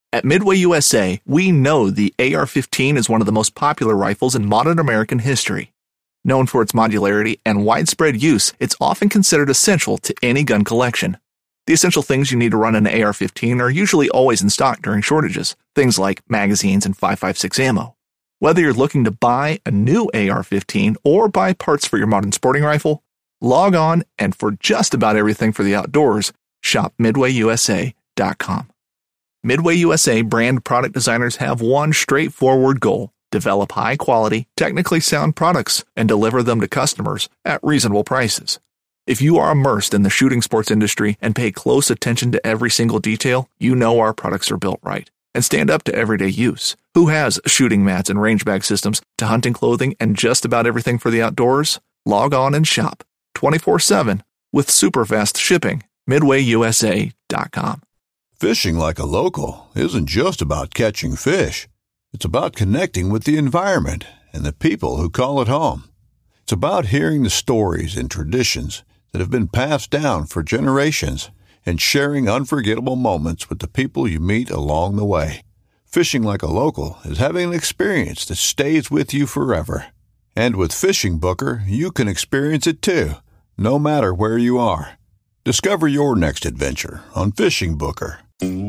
At Midway USA, we know the AR-15 is one of the most popular rifles in modern American history. Known for its modularity and widespread use, it's often considered essential to any gun collection. The essential things you need to run an AR-15 are usually always in stock during shortages, things like magazines and 5.56 ammo. Whether you're looking to buy a new AR-15 or buy parts for your modern sporting rifle, log on and for just about everything for the outdoors, shop MidwayUSA.com. Midway USA brand product designers have one straightforward goal: develop high-quality, technically sound products and deliver them to customers at reasonable prices. If you are immersed in the shooting sports industry and pay close attention to every single detail, you know our products are built right and stand up to everyday use. Who has shooting mats and range bag systems to hunting clothing and just about everything for the outdoors? Log on and shop 24/7 with super fast shipping. MidwayUSA.com. Fishing like a local isn't just about catching fish. It's about connecting with the environment and the people who call it home. It's about hearing the stories and traditions that have been passed down for generations and sharing unforgettable moments with the people you meet along the way. Fishing like a local is having an experience that stays with you forever. And with Fishing Booker, you can experience it too, no matter where you are. Discover your next adventure on Fishing Booker.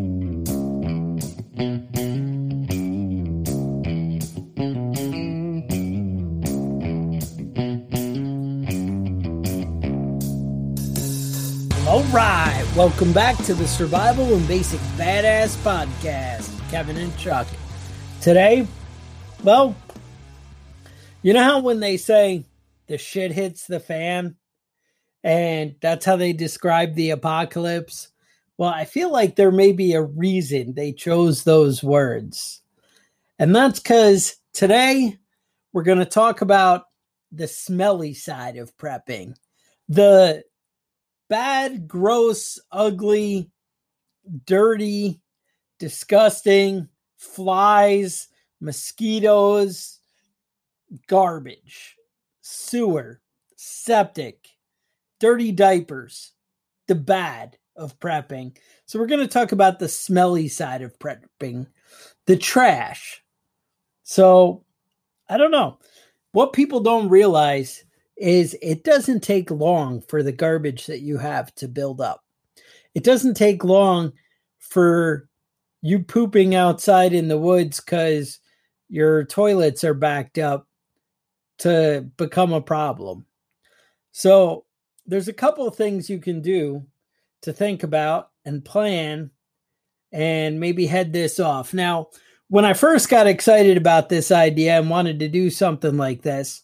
All right, welcome back to the Survival and Basic Badass Podcast. Kevin and Chuck. Today, well, you know how when they say the shit hits the fan, and that's how they describe the apocalypse? Well, I feel like there may be a reason they chose those words. And that's because today we're going to talk about the smelly side of prepping. The bad, gross, ugly, dirty, disgusting, flies, mosquitoes, garbage, sewer, septic, dirty diapers, the bad of prepping. So we're going to talk about the smelly side of prepping, the trash. So I don't know. What people don't realize is it doesn't take long for the garbage that you have to build up. It doesn't take long for you pooping outside in the woods because your toilets are backed up to become a problem. So there's a couple of things you can do to think about and plan and maybe head this off. Now, when I first got excited about this idea and wanted to do something like this,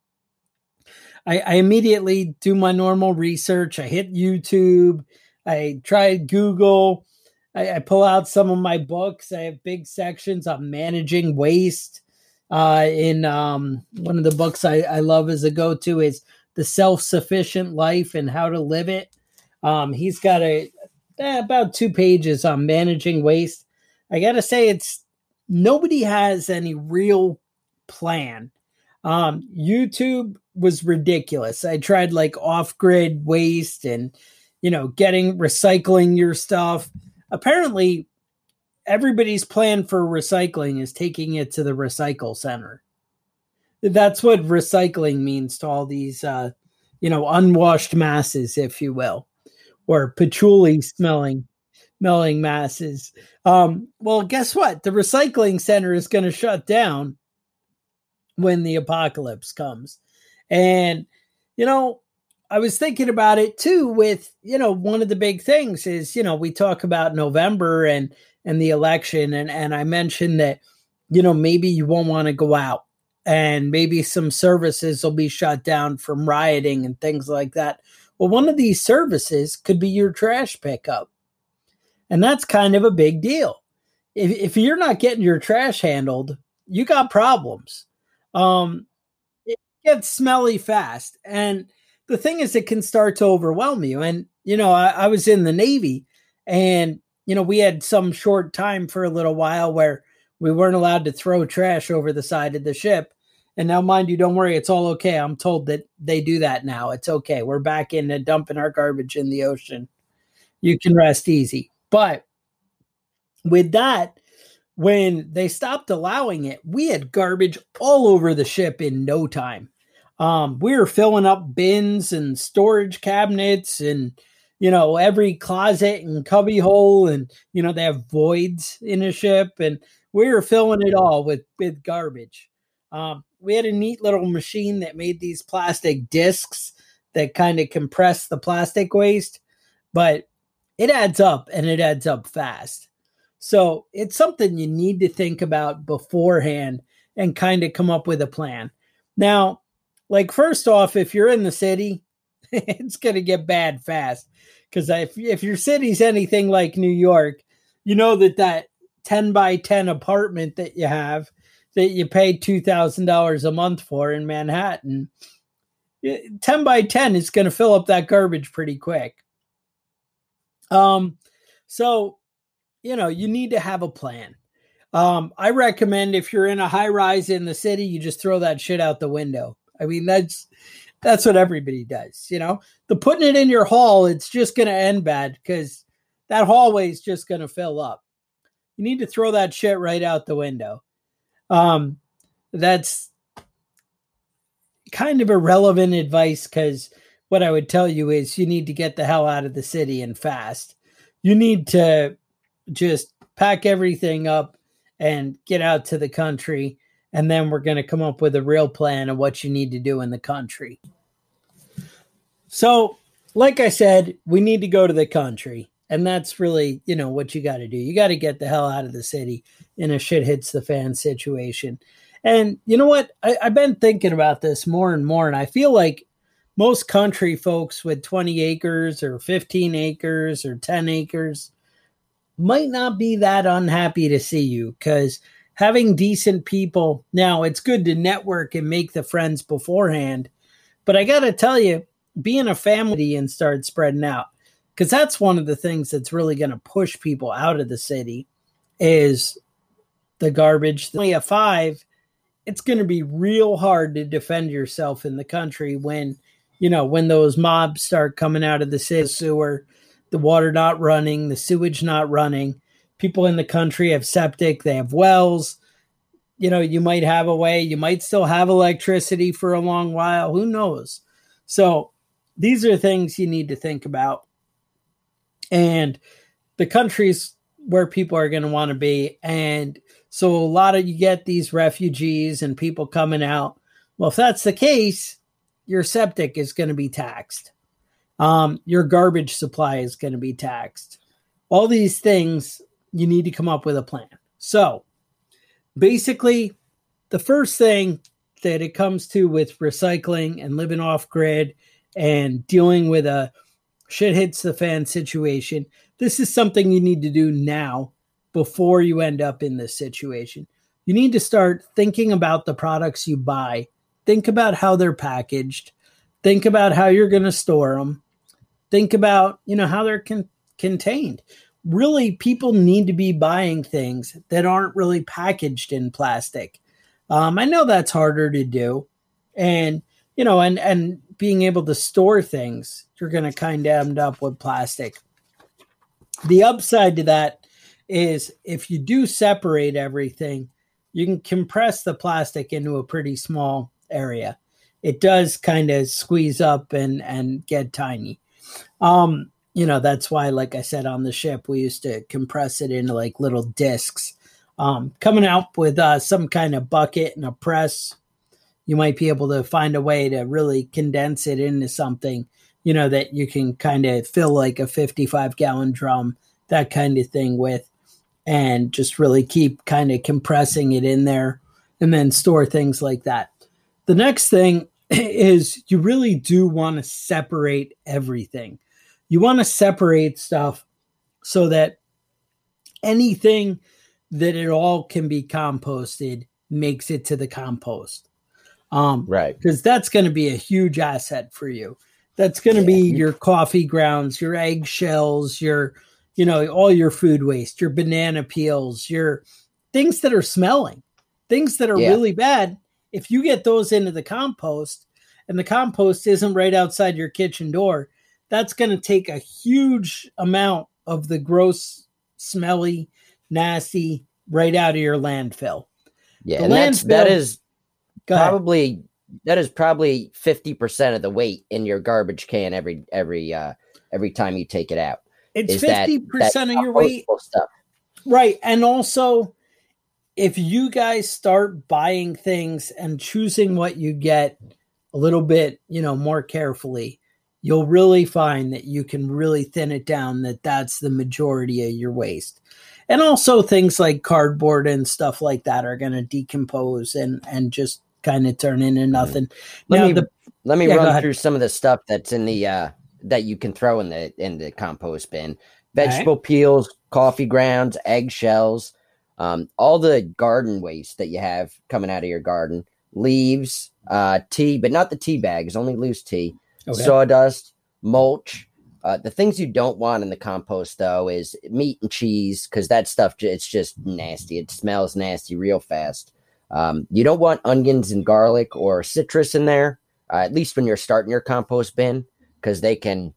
I immediately do my normal research. I hit YouTube. I tried Google. I pull out some of my books. I have big sections on managing waste. In one of the books I love as a go-to is The Self-Sufficient Life and How to Live It. He's got about 2 pages on managing waste. I got to say, nobody has any real plan. YouTube was ridiculous. I tried like off-grid waste and, recycling your stuff. Apparently, everybody's plan for recycling is taking it to the recycle center. That's what recycling means to all these, unwashed masses, if you will, or patchouli smelling masses. Well, guess what? The recycling center is going to shut down when the apocalypse comes. And, I was thinking about it too with, one of the big things is, we talk about November and the election. And I mentioned that, maybe you won't want to go out and maybe some services will be shut down from rioting and things like that. Well, one of these services could be your trash pickup. And that's kind of a big deal. If you're not getting your trash handled, you got problems. It gets smelly fast. And the thing is, it can start to overwhelm you. And, I was in the Navy and, we had some short time for a little while where we weren't allowed to throw trash over the side of the ship. And now, mind you, don't worry, it's all okay. I'm told that they do that now. It's okay. We're back into dumping our garbage in the ocean. You can rest easy. But with that, when they stopped allowing it, we had garbage all over the ship in no time. We were filling up bins and storage cabinets and, every closet and cubby hole. And, they have voids in a ship. And we were filling it all with garbage. We had a neat little machine that made these plastic discs that kind of compress the plastic waste. But it adds up, and it adds up fast. So it's something you need to think about beforehand and kind of come up with a plan. Now, like, first off, if you're in the city, it's going to get bad fast. Because if your city's anything like New York, you know that 10 by 10 apartment that you have that you pay $2,000 a month for in Manhattan, 10 by 10 is going to fill up that garbage pretty quick. So, you need to have a plan. I recommend if you're in a high rise in the city, you just throw that shit out the window. I mean, that's what everybody does. The putting it in your hall, it's just going to end bad because that hallway is just going to fill up. You need to throw that shit right out the window. That's kind of irrelevant advice because what I would tell you is you need to get the hell out of the city and fast. You need to just pack everything up and get out to the country. And then we're going to come up with a real plan of what you need to do in the country. So, like I said, we need to go to the country. And that's really, what you got to do. You got to get the hell out of the city in a shit hits the fan situation. And you know what? I've been thinking about this more and more. And I feel like most country folks with 20 acres or 15 acres or 10 acres might not be that unhappy to see you because having decent people, now it's good to network and make the friends beforehand. But I got to tell you, being a family and start spreading out, because that's one of the things that's really going to push people out of the city is the garbage. Only a 5, it's going to be real hard to defend yourself in the country when those mobs start coming out of the city sewer, the water not running, the sewage not running. People in the country have septic, they have wells. You might have a way, you might still have electricity for a long while. Who knows? So these are things you need to think about. And the countries where people are going to want to be. And so a lot of you get these refugees and people coming out. Well, if that's the case, your septic is going to be taxed. Your garbage supply is going to be taxed. All these things, you need to come up with a plan. So basically, the first thing that it comes to with recycling and living off grid and dealing with a shit hits the fan situation, this is something you need to do now before you end up in this situation. You need to start thinking about the products you buy. Think about how they're packaged. Think about how you're going to store them. Think about, how they're contained. Really, people need to be buying things that aren't really packaged in plastic. I know that's harder to do. And, and being able to store things, you're going to kind of end up with plastic. The upside to that is if you do separate everything, you can compress the plastic into a pretty small area. It does kind of squeeze up and get tiny. That's why, like I said, on the ship, we used to compress it into like little discs. Coming out with some kind of bucket and a press, you might be able to find a way to really condense it into something, that you can kind of fill like a 55-gallon drum, that kind of thing with, and just really keep kind of compressing it in there and then store things like that. The next thing is you really do want to separate everything. You want to separate stuff so that anything that it all can be composted makes it to the compost. Right. Because that's going to be a huge asset for you. That's going to be your coffee grounds, your eggshells, your, all your food waste, your banana peels, your things that are smelling, things that are really bad. If you get those into the compost and the compost isn't right outside your kitchen door, that's going to take a huge amount of the gross, smelly, nasty, right out of your landfill. Yeah, The and landfill- Go ahead. probably 50% of the weight in your garbage can every time you take it out. It's is that 50% of your weight. compostable stuff. Right. And also, if you guys start buying things and choosing what you get a little bit, more carefully, you'll really find that you can really thin it down, that's the majority of your waste. And also things like cardboard and stuff like that are going to decompose and just kind of turn into nothing. Let me go run ahead. through some of the stuff that's in the that you can throw in the compost bin. Vegetable peels, coffee grounds, eggshells, all the garden waste that you have coming out of your garden, leaves, tea, but not the tea bags, only loose tea, sawdust, mulch. The things you don't want in the compost, though, is meat and cheese, because that stuff, it's just nasty. It smells nasty real fast. You don't want onions and garlic or citrus in there, at least when you're starting your compost bin, because they can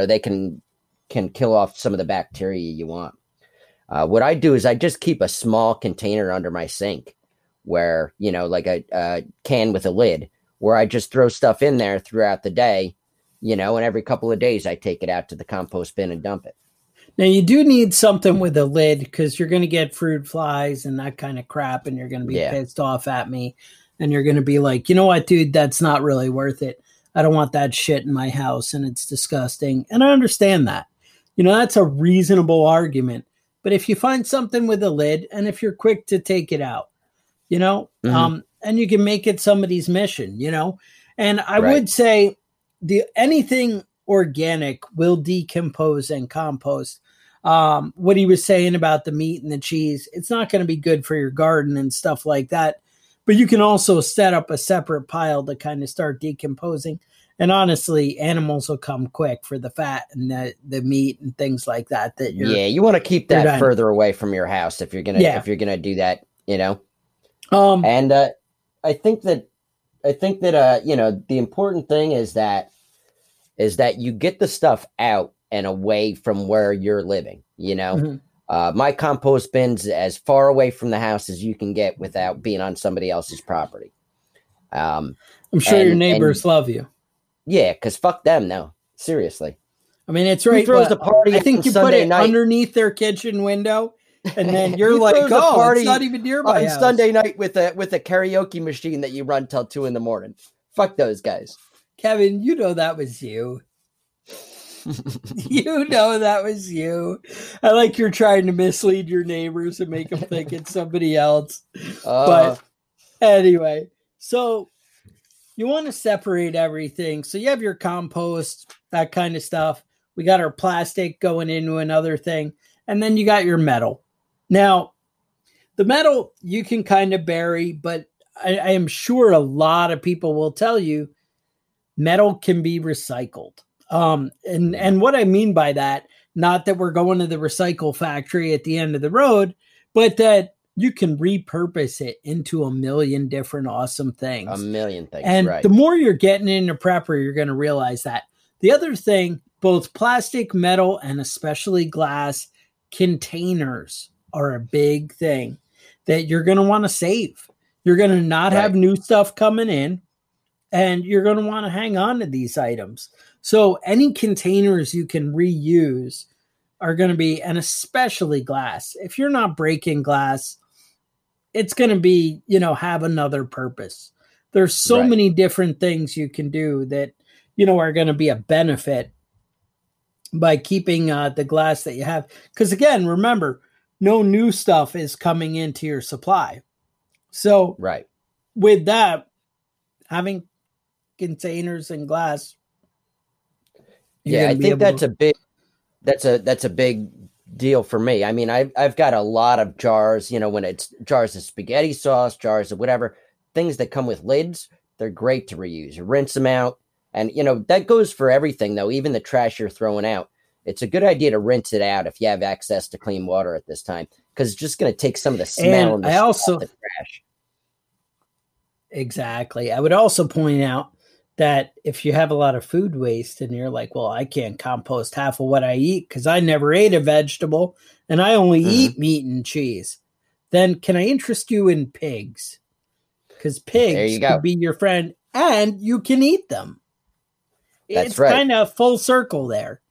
kill off some of the bacteria you want. What I do is I just keep a small container under my sink where, like a can with a lid, where I just throw stuff in there throughout the day, and every couple of days I take it out to the compost bin and dump it. Now, you do need something with a lid because you're going to get fruit flies and that kind of crap, and you're going to be pissed off at me, and you're going to be like, you know what, dude, that's not really worth it. I don't want that shit in my house, and it's disgusting. And I understand that. That's a reasonable argument. But if you find something with a lid, and if you're quick to take it out, and you can make it somebody's mission, and I would say anything organic will decompose and compost. What he was saying about the meat and the cheese, it's not going to be good for your garden and stuff like that. But you can also set up a separate pile to kind of start decomposing. And honestly, animals will come quick for the fat and the meat and things like that. You want to keep that further away from your house if you're gonna do that. And I think that the important thing is that you get the stuff out and away from where you're living. My compost bin's as far away from the house as you can get without being on somebody else's property. I'm sure your neighbors love you. Yeah, because fuck them, no. Seriously. I mean, it's right. Who throws the party? I think you put it underneath their kitchen window, and then you're like, "Oh, it's not even near my house." Sunday night with a karaoke machine that you run till 2 a.m. Fuck those guys, Kevin. That was you. That was you. I like you're trying to mislead your neighbors and make them think it's somebody else. But anyway, so you want to separate everything. So you have your compost, that kind of stuff. We got our plastic going into another thing. And then you got your metal. Now, the metal you can kind of bury, but I am sure a lot of people will tell you metal can be recycled. And what I mean by that, not that we're going to the recycle factory at the end of the road, but that you can repurpose it into a million different awesome things. A million things. And right. The more you're getting into prepper, you're going to realize that. The other thing, both plastic, metal, and especially glass containers are a big thing that you're going to want to save. You're going to not have new stuff coming in, and you're going to want to hang on to these items. So any containers you can reuse are going to be, and especially glass. If you're not breaking glass, it's going to be, have another purpose. There's so many different things you can do that, are going to be a benefit by keeping the glass that you have. Because again, remember, no new stuff is coming into your supply. So with that, having containers and glass. I think that's a big deal for me. I mean, I've got a lot of jars, when it's jars of spaghetti sauce, jars of whatever, things that come with lids, they're great to reuse. You rinse them out. And, that goes for everything, though, even the trash you're throwing out. It's a good idea to rinse it out if you have access to clean water at this time, because it's just going to take some of the smell and off the trash. Exactly. I would also point out that if you have a lot of food waste and you're like, well, I can't compost half of what I eat because I never ate a vegetable and I only eat meat and cheese. then can I interest you in pigs? Because pigs can be your friend and you can eat them. That's it's right. kind of full circle there.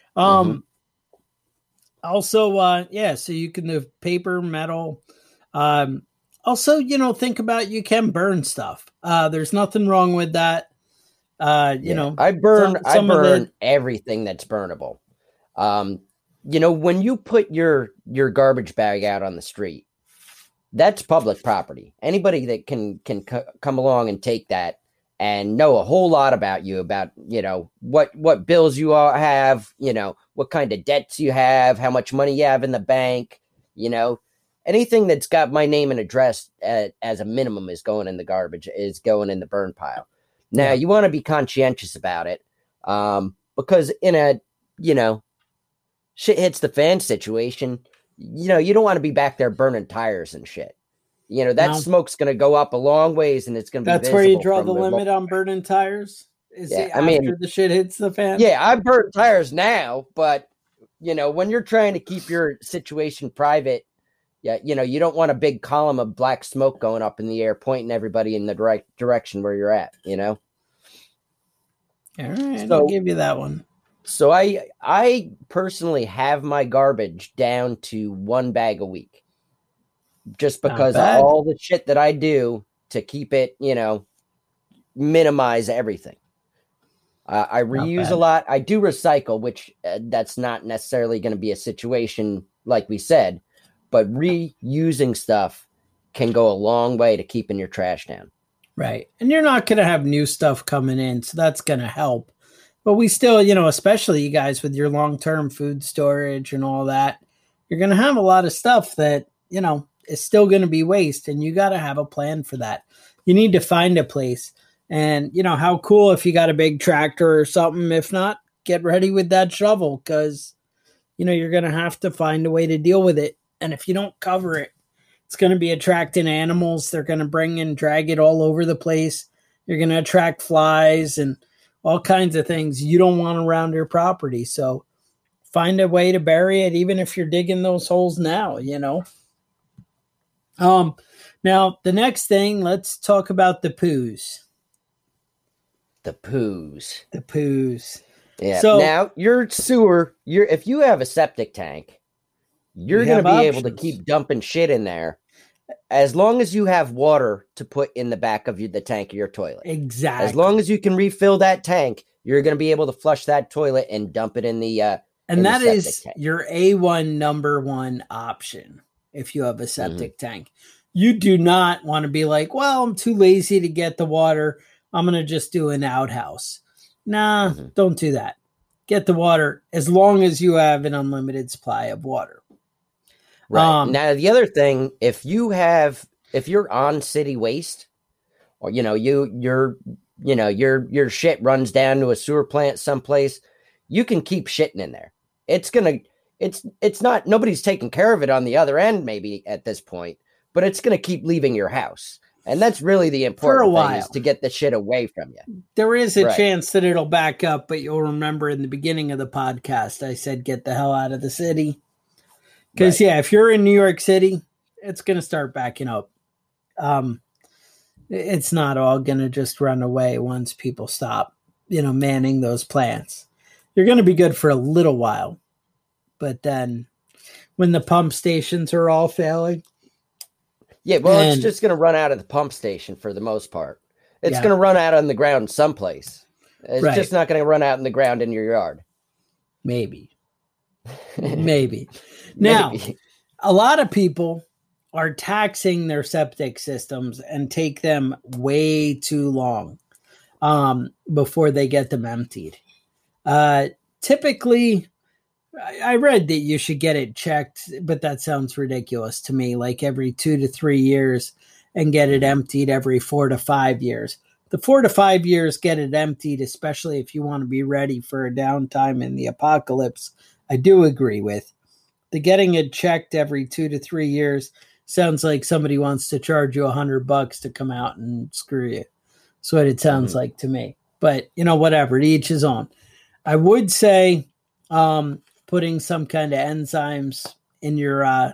Also, so you can do paper, metal. Also, think about you can burn stuff. There's nothing wrong with that. I burn everything that's burnable. When you put your garbage bag out on the street, that's public property. Anybody that can come along and take that and know a whole lot about you, about, what bills you all have, what kind of debts you have, how much money you have in the bank, anything that's got my name and address as a minimum is going in the garbage, is going in the burn pile. Now, you want to be conscientious about it, because in a, shit hits the fan situation, you don't want to be back there burning tires and shit. Smoke's going to go up a long ways, and it's going to be That's where you draw the limit on burning tires? After the shit hits the fan? Yeah, I burn tires now, but, when you're trying to keep your situation private, you don't want a big column of black smoke going up in the air, pointing everybody in the right direction where you're at, All right, I'll give you that one. So I personally have my garbage down to 1 bag a week, just because of all the shit that I do to keep it, minimize everything. I reuse a lot. I do recycle, which that's not necessarily going to be a situation like we said, but reusing stuff can go a long way to keeping your trash down. Right. And you're not going to have new stuff coming in, so that's going to help. But we still, especially you guys with your long-term food storage and all that, you're going to have a lot of stuff that, is still going to be waste, and you got to have a plan for that. You need to find a place. And, how cool if you got a big tractor or something. If not, get ready with that shovel, because, you're going to have to find a way to deal with it. And if you don't cover it, it's going to be attracting animals. They're going to bring and drag it all over the place. You're going to attract flies and all kinds of things you don't want around your property. So find a way to bury it, even if you're digging those holes now, Now, the next thing, let's talk about the poos. The poos. Yeah. So, now, your sewer, if you have a septic tank, you're going to be able to keep dumping shit in there as long as you have water to put in the back of the tank of your toilet. Exactly. As long as you can refill that tank, you're going to be able to flush that toilet and dump it in the and that is tank. Your A1 number one option if you have a septic tank. You do not want to be like, well, I'm too lazy to get the water. I'm going to just do an outhouse. Nah, don't do that. Get the water as long as you have an unlimited supply of water. Right. Now, the other thing, if you're on city waste, or, your shit runs down to a sewer plant someplace, you can keep shitting in there. It's not, nobody's taking care of it on the other end, maybe at this point, but it's going to keep leaving your house. And that's really the important thing, is to get the shit away from you. There is a chance that it'll back up, but you'll remember in the beginning of the podcast, I said, get the hell out of the city. Because, if you're in New York City, it's going to start backing up. It's not all going to just run away once people stop, manning those plants. You're going to be good for a little while. But then when the pump stations are all failing. Yeah, well, it's just going to run out of the pump station for the most part. It's going to run out on the ground someplace. It's just not going to run out in the ground in your yard. Maybe. Now, a lot of people are taxing their septic systems and take them way too long before they get them emptied. Typically, I read that you should get it checked, but that sounds ridiculous to me, like every 2 to 3 years, and get it emptied every 4 to 5 years. The 4 to 5 years, get it emptied, especially if you want to be ready for a downtime in the apocalypse, I do agree with. The getting it checked every 2 to 3 years sounds like somebody wants to charge you $100 to come out and screw you. That's what it sounds like to me. But, whatever, to each his own. I would say putting some kind of enzymes in your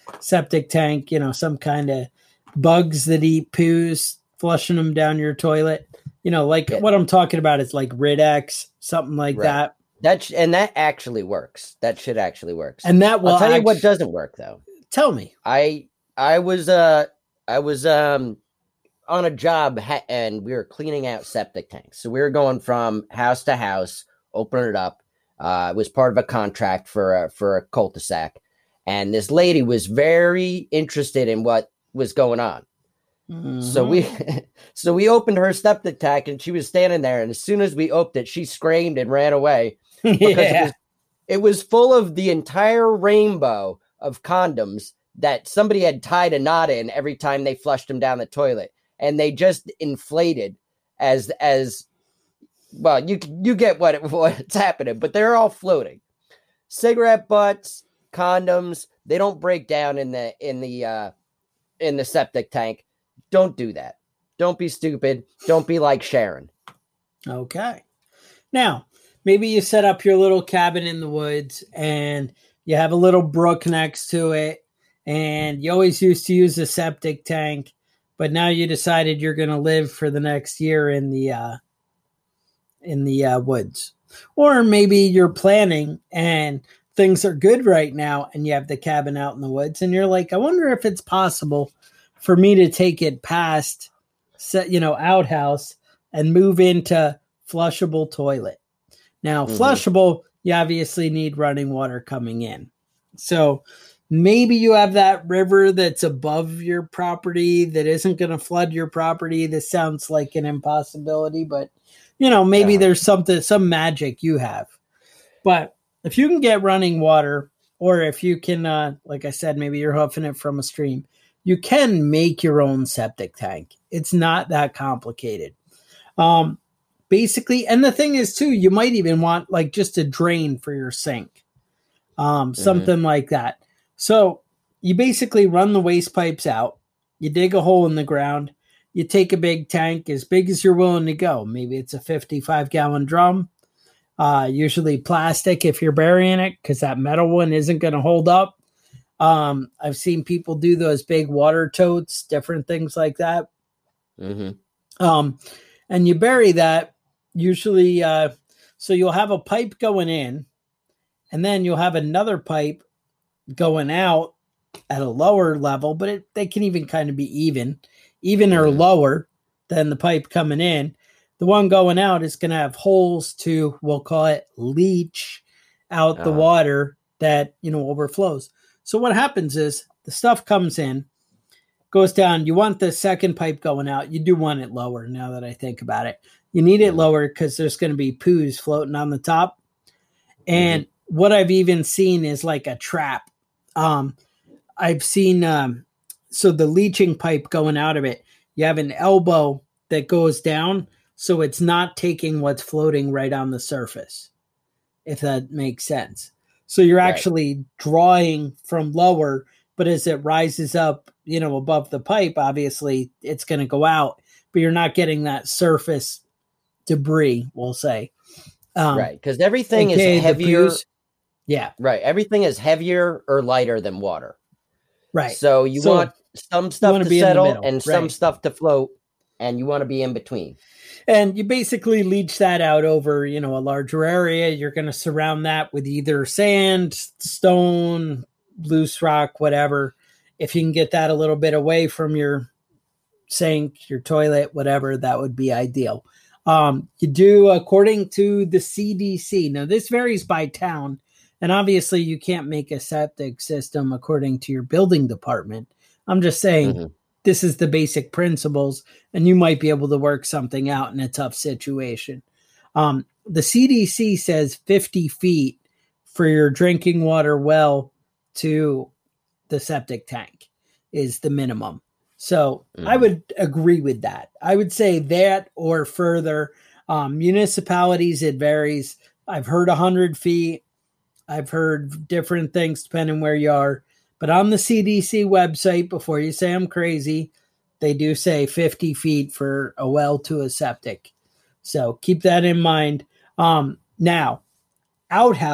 septic tank, some kind of bugs that eat poos, flushing them down your toilet. What I'm talking about is like Rid-X, something like that. That actually works. That shit actually works. And that will I'll tell you what doesn't work though. Tell me. I was on a job and we were cleaning out septic tanks. So we were going from house to house, opening it up. It was part of a contract for a cul-de-sac, and this lady was very interested in what was going on. Mm-hmm. So we opened her septic tank, and she was standing there. And as soon as we opened it, she screamed and ran away because it was full of the entire rainbow of condoms that somebody had tied a knot in every time they flushed them down the toilet, and they just inflated as well. You get what's happening, but they're all floating. Cigarette butts, condoms, they don't break down in the septic tank. Don't do that. Don't be stupid. Don't be like Sharon. Okay. Now, maybe you set up your little cabin in the woods and you have a little brook next to it, and you always used to use a septic tank, but now you decided you're going to live for the next year in the woods. Or maybe you're planning and things are good right now and you have the cabin out in the woods and you're like, I wonder if it's possible for me to take it past, outhouse and move into flushable toilet. Now, flushable, you obviously need running water coming in. So maybe you have that river that's above your property that isn't going to flood your property. This sounds like an impossibility, but maybe there's some magic you have. But if you can get running water, or if you can, like I said, maybe you're hoofing it from a stream, you can make your own septic tank. It's not that complicated. Basically, and the thing is too, you might even want like just a drain for your sink, something like that. So you basically run the waste pipes out, you dig a hole in the ground, you take a big tank as big as you're willing to go. Maybe it's a 55-gallon drum, usually plastic if you're burying it, because that metal one isn't going to hold up. I've seen people do those big water totes, different things like that. And you bury that usually, so you'll have a pipe going in, and then you'll have another pipe going out at a lower level, but they can even kind of be even or lower than the pipe coming in. The one going out is going to have holes to, we'll call it, leach out the water that, overflows. So what happens is the stuff comes in, goes down. You want the second pipe going out. You do want it lower now that I think about it. You need it lower because there's going to be poos floating on the top. And what I've even seen is like a trap. I've seen, so the leaching pipe going out of it, you have an elbow that goes down, so it's not taking what's floating right on the surface, if that makes sense. So you're actually drawing from lower, but as it rises up, above the pipe, obviously it's going to go out, but you're not getting that surface debris, we'll say. Right, because everything is heavier. Yeah. Right, everything is heavier or lighter than water. Right. So you want some stuff to settle and some stuff to float, and you want to be in between. And you basically leach that out over, a larger area. You're going to surround that with either sand, stone, loose rock, whatever. If you can get that a little bit away from your sink, your toilet, whatever, that would be ideal. You do according to the CDC. Now, this varies by town. And obviously, you can't make a septic system according to your building department. I'm just saying this is the basic principles, and you might be able to work something out in a tough situation. The CDC says 50 feet for your drinking water well to the septic tank is the minimum. So I would agree with that. I would say that or further. Municipalities, it varies. I've heard 100 feet. I've heard different things depending where you are. But on the CDC website, before you say I'm crazy, they do say 50 feet for a well to a septic. So keep that in mind. Now, outhouse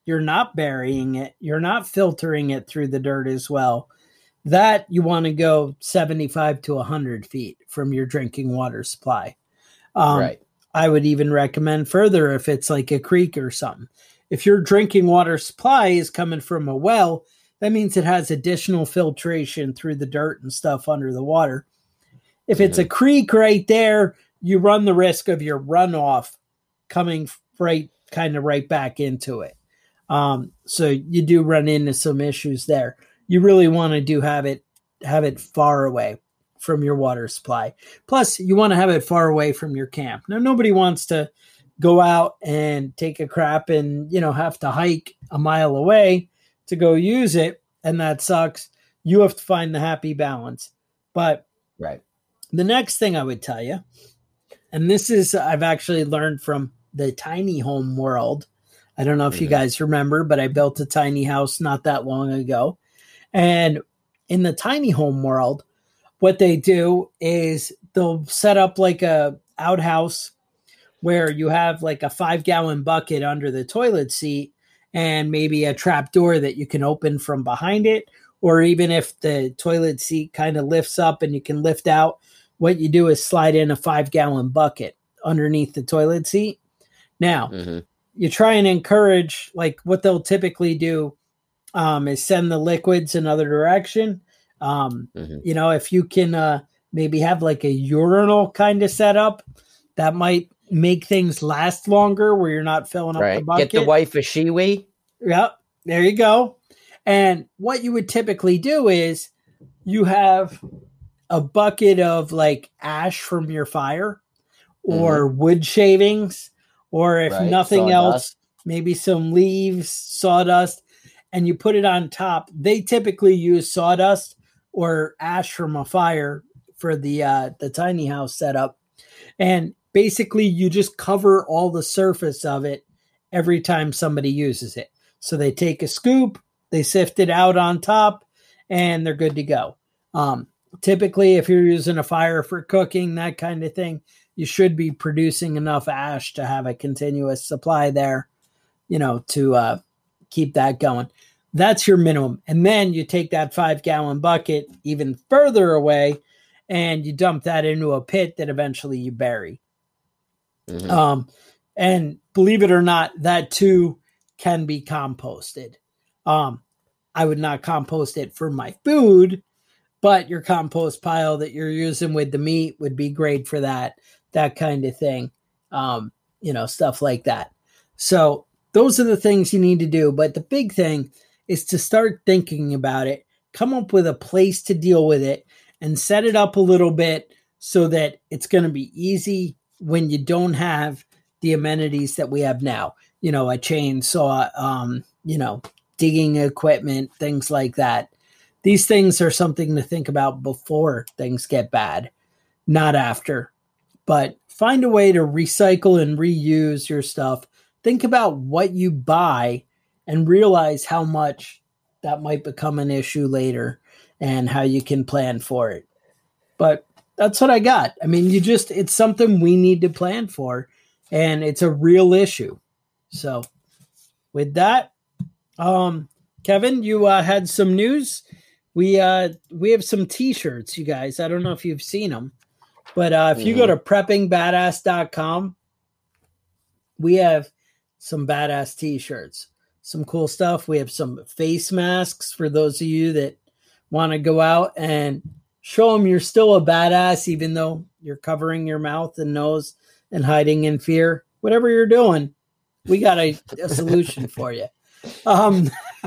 you're not burying it, you're not filtering it through the dirt as well, that you want to go 75 to 100 feet from your drinking water supply. Right. I would even recommend further if it's like a creek or something. If your drinking water supply is coming from a well, that means it has additional filtration through the dirt and stuff under the water. If it's a creek right there, you run the risk of your runoff coming right back into it. So you do run into some issues there. You really want to have it far away from your water supply. Plus, you want to have it far away from your camp. Now, nobody wants to go out and take a crap and, have to hike a mile away to go use it. And that sucks. You have to find the happy balance. But right. The next thing I would tell you, and this is, I've actually learned from the tiny home world. I don't know if you guys remember, but I built a tiny house not that long ago. And in the tiny home world, what they do is they'll set up like a outhouse where you have like a 5-gallon bucket under the toilet seat and maybe a trap door that you can open from behind it. Or even if the toilet seat kind of lifts up and you can lift out, what you do is slide in a 5-gallon bucket underneath the toilet seat. Now, you try and encourage, like what they'll typically do is send the liquids another direction. If you can maybe have like a urinal kind of setup, that might make things last longer where you're not filling up the bucket. Get the wife a shiwi. Yep, there you go. And what you would typically do is you have a bucket of like ash from your fire or wood shavings, or if nothing else, maybe some leaves, sawdust, and you put it on top. They typically use sawdust or ash from a fire for the tiny house setup. And basically you just cover all the surface of it every time somebody uses it. So they take a scoop, they sift it out on top, and they're good to go. Typically, if you're using a fire for cooking, that kind of thing, you should be producing enough ash to have a continuous supply there, to keep that going. That's your minimum. And then you take that 5-gallon bucket even further away and you dump that into a pit that eventually you bury. And believe it or not, that too can be composted. I would not compost it for my food, but your compost pile that you're using with the meat would be great for that kind of thing. Stuff like that. So those are the things you need to do. But the big thing is to start thinking about it, come up with a place to deal with it, and set it up a little bit so that it's going to be easy when you don't have the amenities that we have now. A chainsaw, digging equipment, things like that. These things are something to think about before things get bad, not after. But find a way to recycle and reuse your stuff. Think about what you buy and realize how much that might become an issue later and how you can plan for it. But that's what I got. I mean, it's something we need to plan for, and it's a real issue. So with that, Kevin, you had some news. We have some t-shirts, you guys. I don't know if you've seen them, but if you go to preppingbadass.com, we have some badass t-shirts, some cool stuff. We have some face masks for those of you that want to go out and show them you're still a badass, even though you're covering your mouth and nose and hiding in fear. Whatever you're doing, we got a solution for you. I'm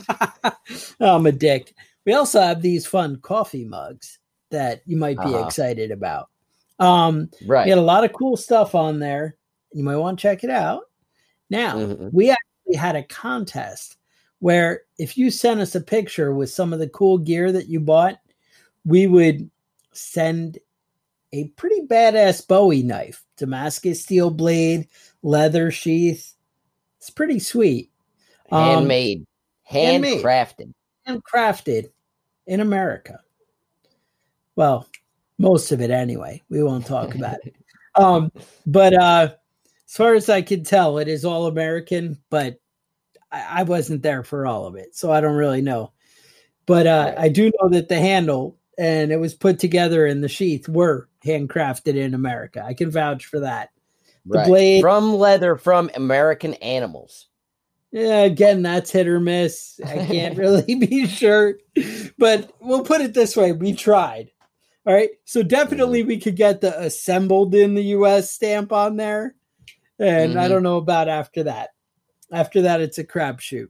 a dick. We also have these fun coffee mugs that you might be excited about. Right. We had a lot of cool stuff on there. You might want to check it out. Now, we actually had a contest where if you sent us a picture with some of the cool gear that you bought, we would send a pretty badass Bowie knife, Damascus steel blade, leather sheath. It's pretty sweet. Handmade. Handcrafted in America. Well, most of it anyway. We won't talk about it. But as far as I can tell, it is all American, but I wasn't there for all of it, so I don't really know. But I do know that the handle and it was put together in the sheath were handcrafted in America. I can vouch for that. The blade from leather from American animals. Yeah, again, that's hit or miss. I can't really be sure, but we'll put it this way: we tried. All right, so definitely we could get the assembled in the U.S. stamp on there, and I don't know about after that. After that, it's a crapshoot.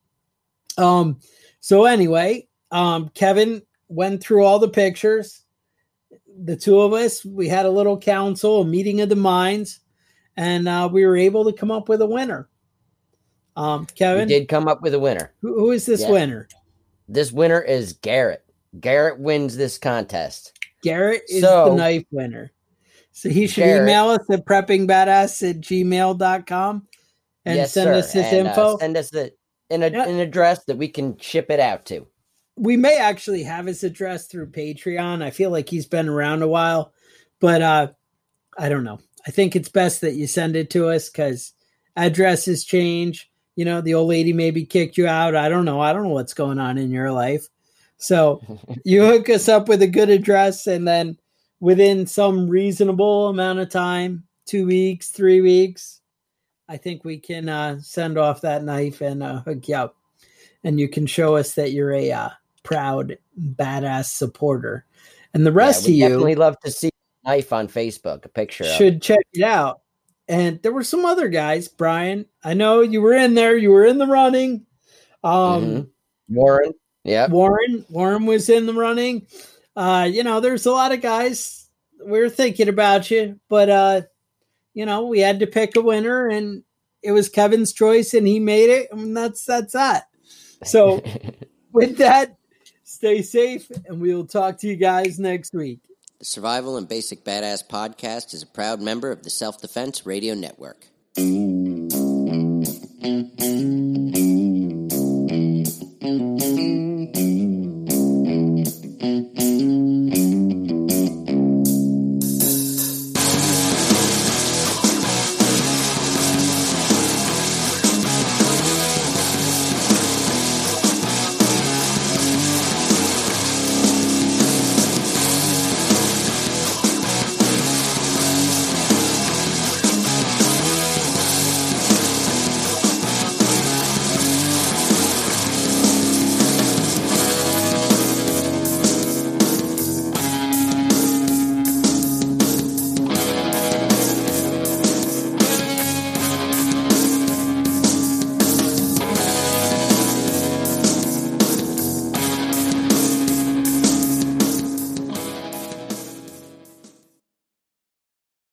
So anyway, Kevin went through all the pictures. The two of us, we had a little council, a meeting of the minds, and we were able to come up with a winner. Kevin? We did come up with a winner. Who is this winner? This winner is Garrett. Garrett wins this contest. Garrett is the knife winner. So he should email us at preppingbadass@gmail.com and send us his info. Send us an address that we can ship it out to. We may actually have his address through Patreon. I feel like he's been around a while, but I don't know. I think it's best that you send it to us because addresses change. You know, the old lady maybe kicked you out. I don't know. I don't know what's going on in your life. So you hook us up with a good address, and then within some reasonable amount of time, 2 weeks, 3 weeks, I think we can send off that knife and hook you up. And you can show us that you're a proud, badass supporter. And the rest of you definitely love to see a knife on Facebook, a picture should check it out. And there were some other guys, Brian. I know you were in there. You were in the running. Warren. Yeah. Warren was in the running. There's a lot of guys. We were thinking about you, but we had to pick a winner, and it was Kevin's choice, and he made it, and that's that. So with that, stay safe, and we will talk to you guys next week. The Survival and Basic Badass podcast is a proud member of the Self-Defense Radio Network.